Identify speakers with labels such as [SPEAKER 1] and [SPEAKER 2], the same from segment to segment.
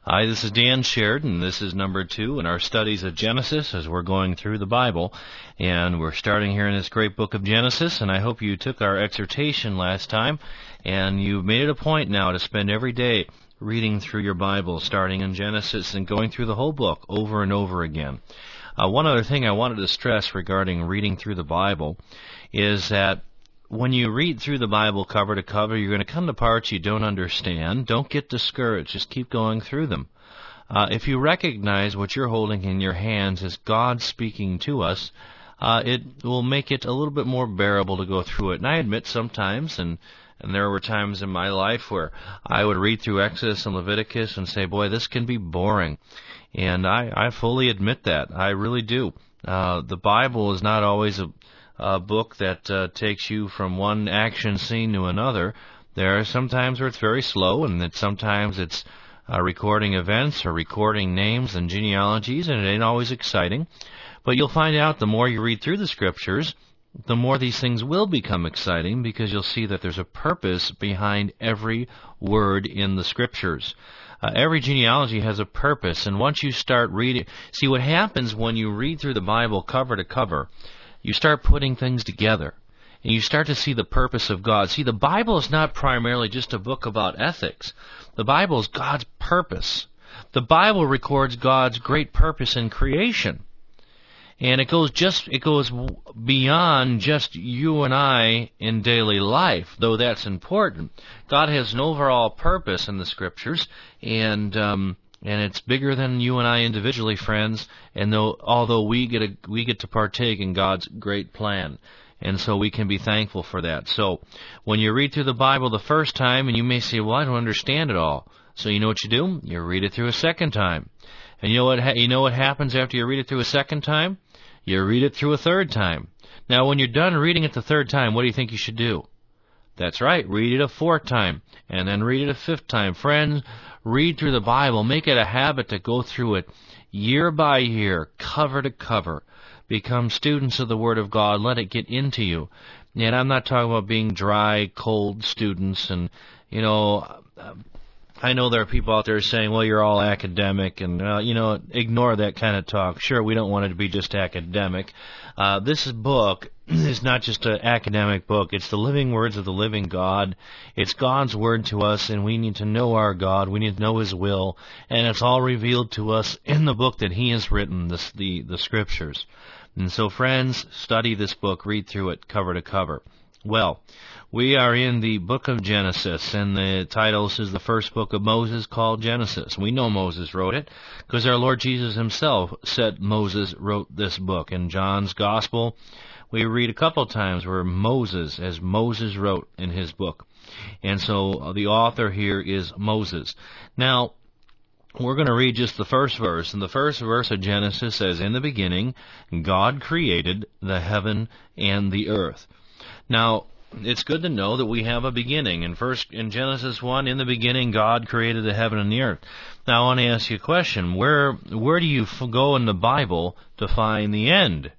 [SPEAKER 1] Hi, this is Dan Sheridan. This is number 2 in our studies of Genesis as we're going through the Bible. And we're starting here in this great book of Genesis, and I hope you took our exhortation last time, and you've made it a point now to spend every day reading through your Bible, starting in Genesis and going through the whole book over and over again. One other thing I wanted to stress regarding reading through the Bible is that when you read through the Bible cover to cover, you're going to come to parts you don't understand. Don't get discouraged. Just keep going through them. If you recognize what you're holding in your hands as God speaking to us, it will make it a little bit more bearable to go through it. And I admit sometimes, and there were times in my life where I would read through Exodus and Leviticus and say, boy, this can be boring. And I fully admit that. I really do. The Bible is not always a book that takes you from one action scene to another. There are some times where it's very slow, and that sometimes it's recording events or recording names and genealogies, and it ain't always exciting. But you'll find out the more you read through the Scriptures, the more these things will become exciting, because you'll see that there's a purpose behind every word in the Scriptures. Every genealogy has a purpose, and once you start reading, see what happens when you read through the Bible cover to cover, you start putting things together, and you start to see the purpose of God. See, the Bible is not primarily just a book about ethics. The Bible is God's purpose. The Bible records God's great purpose in creation. And it goes beyond just you and I in daily life, though that's important. God has an overall purpose in the Scriptures, and it's bigger than you and I individually, friends. And although we get to partake in God's great plan, and so we can be thankful for that. So when you read through the Bible the first time, and you may say, "Well, I don't understand it all," so you know what you do? You read it through a second time, and you know what happens after you read it through a second time? You read it through a third time. Now, when you're done reading it the third time, what do you think you should do? That's right, read it a fourth time, and then read it a fifth time. Friends, read through the Bible. Make it a habit to go through it year by year, cover to cover. Become students of the Word of God. Let it get into you. And I'm not talking about being dry, cold students. And, I know there are people out there saying, well, you're all academic, and, ignore that kind of talk. Sure, we don't want it to be just academic. This book is not just an academic book. It's the living words of the living God. It's God's Word to us, and we need to know our God. We need to know His will, and it's all revealed to us in the book that He has written, the Scriptures. And so, friends, study this book. Read through it cover to cover. Well, we are in the book of Genesis, and the title is the first book of Moses, called Genesis. We know Moses wrote it because our Lord Jesus Himself said Moses wrote this book. In John's Gospel, we read a couple times where Moses wrote in his book. And so the author here is Moses. Now, we're going to read just the first verse, and the first verse of Genesis says, "In the beginning, God created the heaven and the earth." Now, it's good to know that we have a beginning. In Genesis 1, in the beginning, God created the heaven and the earth. Now, I want to ask you a question. Where do you go in the Bible to find the end?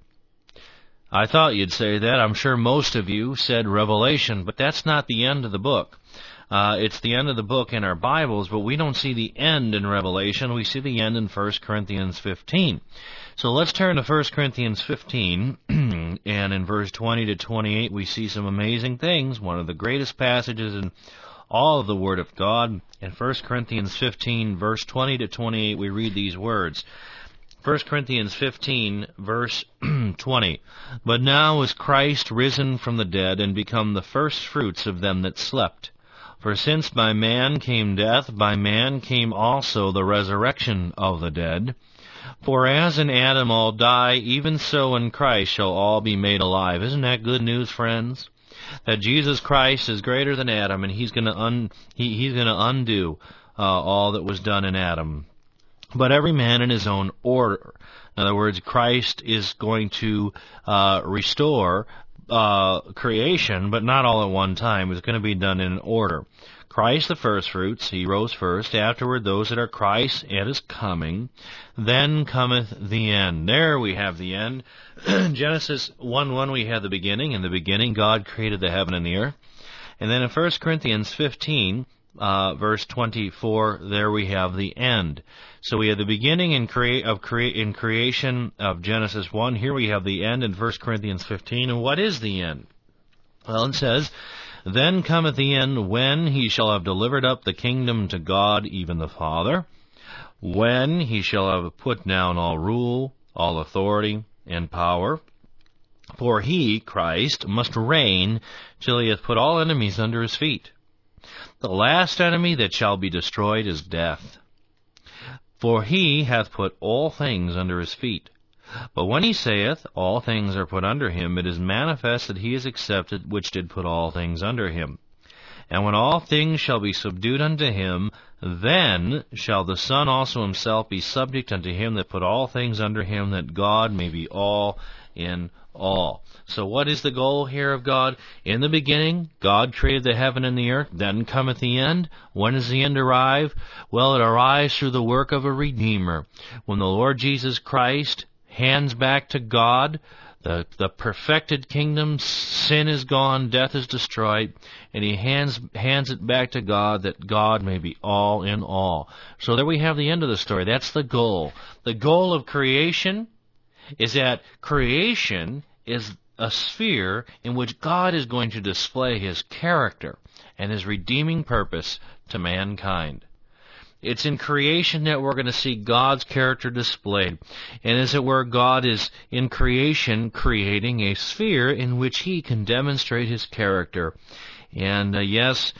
[SPEAKER 1] I thought you'd say that. I'm sure most of you said Revelation, but that's not the end of the book. It's the end of the book in our Bibles, but we don't see the end in Revelation. We see the end in 1 Corinthians 15. So let's turn to 1 Corinthians 15, and in verse 20 to 28 we see some amazing things, one of the greatest passages in all of the Word of God. In 1 Corinthians 15, verse 20 to 28, we read these words. 1 Corinthians 15, verse 20, "But now is Christ risen from the dead, and become the first fruits of them that slept. For since by man came death, by man came also the resurrection of the dead. For as in Adam all die, even so in Christ shall all be made alive." Isn't that good news, friends? That Jesus Christ is greater than Adam, and He's going to undo all that was done in Adam. But every man in his own order. In other words, Christ is going to restore creation, but not all at one time. It's going to be done in order. Christ the first fruits, He rose first. Afterward, those that are Christ at His coming. Then cometh the end. There we have the end. Genesis 1:1, we have the beginning. In the beginning, God created the heaven and the earth. And then in 1 Corinthians 15, verse 24, there we have the end. So we have the beginning in creation of Genesis 1. Here we have the end in 1 Corinthians 15. And what is the end? Well, it says, "Then cometh the end, when he shall have delivered up the kingdom to God, even the Father, when he shall have put down all rule, all authority, and power. For he, Christ, must reign till he hath put all enemies under his feet. The last enemy that shall be destroyed is death. For he hath put all things under his feet. But when he saith, All things are put under him, it is manifest that he is accepted which did put all things under him. And when all things shall be subdued unto him, then shall the Son also himself be subject unto him that put all things under him, that God may be all in all." So what is the goal here of God? In the beginning, God created the heaven and the earth. Then cometh the end. When does the end arrive? Well, it arrives through the work of a Redeemer. When the Lord Jesus Christ hands back to God the perfected kingdom, sin is gone, death is destroyed, and he hands it back to God that God may be all in all. So there we have the end of the story. That's the goal. The goal of creation is that creation is a sphere in which God is going to display his character and his redeeming purpose to mankind. It's in creation that we're going to see God's character displayed. And as it were, God is in creation creating a sphere in which he can demonstrate his character. And there's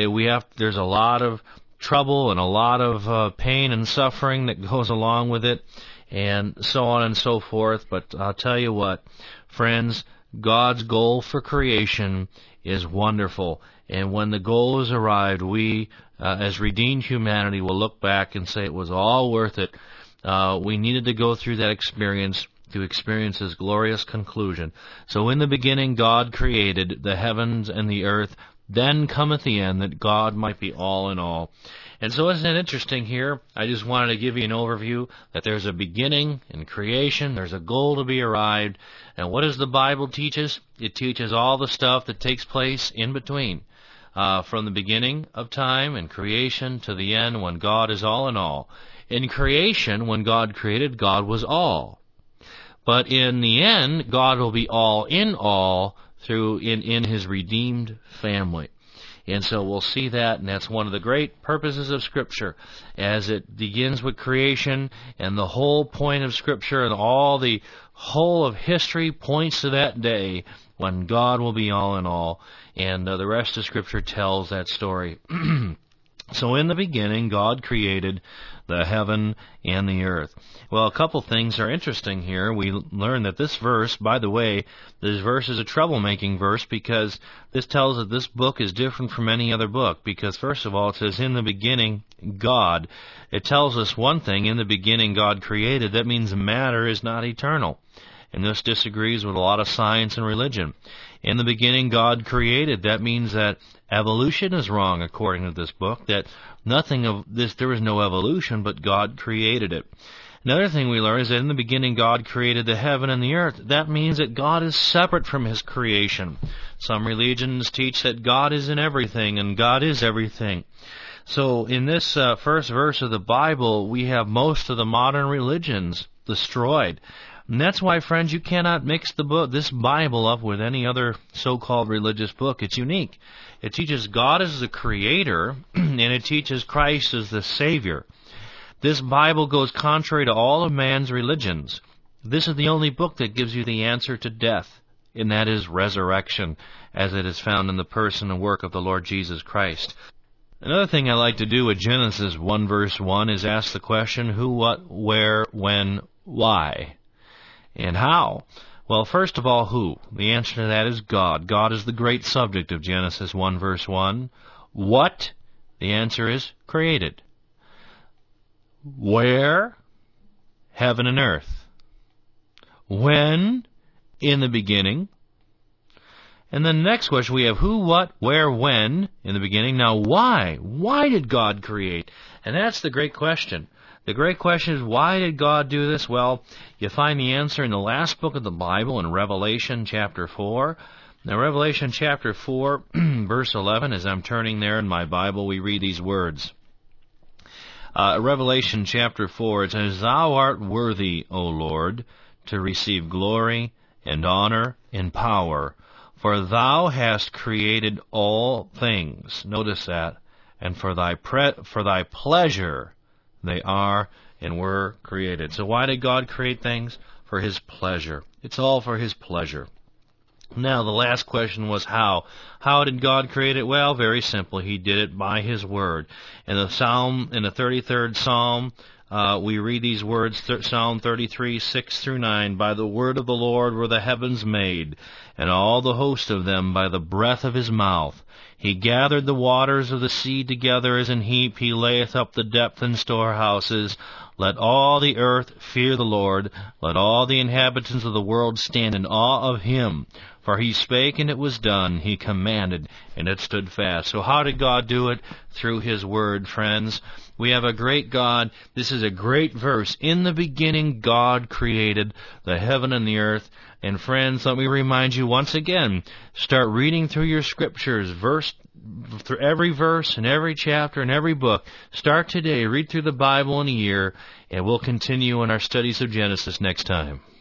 [SPEAKER 1] a lot of trouble and a lot of pain and suffering that goes along with it, and so on and so forth. But I'll tell you what, friends, God's goal for creation is wonderful. And when the goal is arrived, we, as redeemed humanity, will look back and say it was all worth it. We needed to go through that experience to experience his glorious conclusion. So in the beginning, God created the heavens and the earth. Then cometh the end, that God might be all in all. And so isn't it interesting here? I just wanted to give you an overview that there's a beginning in creation, there's a goal to be arrived, and what does the Bible teach us? It teaches all the stuff that takes place in between, from the beginning of time and creation to the end when God is all in all. In creation, when God created, God was all. But in the end, God will be all in his redeemed family. And so we'll see that, and that's one of the great purposes of Scripture, as it begins with creation, and the whole point of Scripture and all the whole of history points to that day when God will be all in all, and the rest of Scripture tells that story. So in the beginning, God created the heaven and the earth. Well, a couple things are interesting here. We learn that this verse, by the way, this verse is a troublemaking verse because this tells that this book is different from any other book. Because first of all, it says, in the beginning, God. It tells us one thing, in the beginning God created. That means matter is not eternal. And this disagrees with a lot of science and religion. In the beginning, God created. That means that evolution is wrong, according to this book, that nothing of this, there was no evolution, but God created it. Another thing we learn is that in the beginning, God created the heaven and the earth. That means that God is separate from his creation. Some religions teach that God is in everything, and God is everything. So in this first verse of the Bible, we have most of the modern religions destroyed. And that's why, friends, you cannot mix this Bible up with any other so-called religious book. It's unique. It teaches God as the Creator, and it teaches Christ as the Savior. This Bible goes contrary to all of man's religions. This is the only book that gives you the answer to death, and that is resurrection, as it is found in the person and work of the Lord Jesus Christ. Another thing I like to do with Genesis 1 verse 1 is ask the question, who, what, where, when, why? And how? Well, first of all, who? The answer to that is God. God is the great subject of Genesis 1 verse 1. What? The answer is created. Where? Heaven and earth. When? In the beginning. And then the next question, we have who, what, where, when, in the beginning. Now, why? Why did God create? And that's the great question. The great question is, why did God do this? Well, you find the answer in the last book of the Bible, in Revelation chapter 4. Now, Revelation chapter 4, verse 11, as I'm turning there in my Bible, we read these words. Revelation chapter 4, it says, Thou art worthy, O Lord, to receive glory and honor and power, for Thou hast created all things. Notice that. And for Thy pleasure they are and were created. So why did God create things? For His pleasure. It's all for His pleasure. Now, the last question was how. How did God create it? Well, very simple. He did it by His Word. In the 33rd Psalm, we read these words, Psalm 33, 6 through 9, By the word of the Lord were the heavens made, and all the host of them by the breath of His mouth. He gathered the waters of the sea together as an heap. He layeth up the depth in storehouses. Let all the earth fear the Lord. Let all the inhabitants of the world stand in awe of Him. For He spake, and it was done. He commanded, and it stood fast. So how did God do it? Through His Word, friends. We have a great God. This is a great verse. In the beginning, God created the heaven and the earth. And friends, let me remind you once again, start reading through your scriptures, through every verse and every chapter and every book. Start today. Read through the Bible in a year, and we'll continue in our studies of Genesis next time.